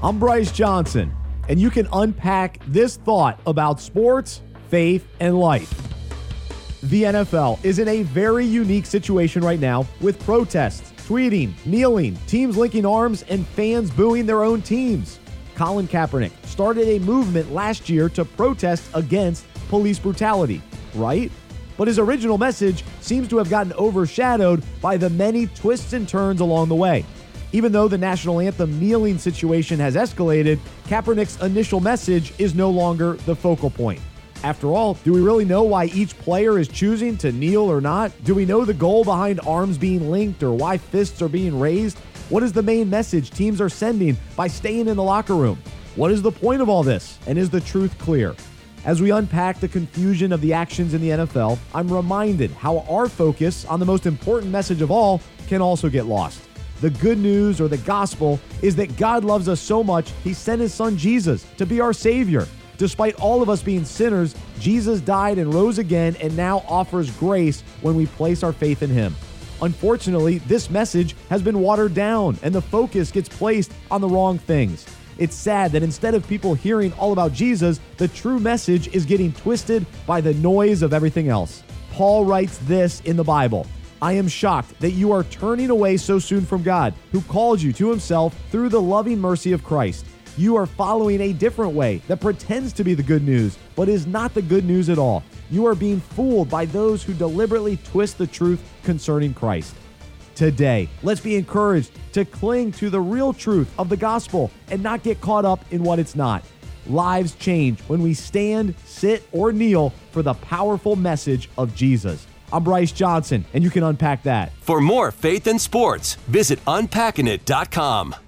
I'm Bryce Johnson, and you can unpack this thought about sports, faith, and life. The NFL is in a very unique situation right now with protests, tweeting, kneeling, teams linking arms, and fans booing their own teams. Colin Kaepernick started a movement last year to protest against police brutality, right? But his original message seems to have gotten overshadowed by the many twists and turns along the way. Even though the national anthem kneeling situation has escalated, Kaepernick's initial message is no longer the focal point. After all, do we really know why each player is choosing to kneel or not? Do we know the goal behind arms being linked or why fists are being raised? What is the main message teams are sending by staying in the locker room? What is the point of all this? And is the truth clear? As we unpack the confusion of the actions in the NFL, I'm reminded how our focus on the most important message of all can also get lost. The good news, or the gospel, is that God loves us so much, he sent his son Jesus to be our Savior. Despite all of us being sinners, Jesus died and rose again and now offers grace when we place our faith in him. Unfortunately, this message has been watered down and the focus gets placed on the wrong things. It's sad that instead of people hearing all about Jesus, the true message is getting twisted by the noise of everything else. Paul writes this in the Bible: I am shocked that you are turning away so soon from God, who called you to himself through the loving mercy of Christ. You are following a different way that pretends to be the good news, but is not the good news at all. You are being fooled by those who deliberately twist the truth concerning Christ. Today, let's be encouraged to cling to the real truth of the gospel and not get caught up in what it's not. Lives change when we stand, sit, or kneel for the powerful message of Jesus. I'm Bryce Johnson, and you can unpack that. For more faith and sports, visit unpackingit.com.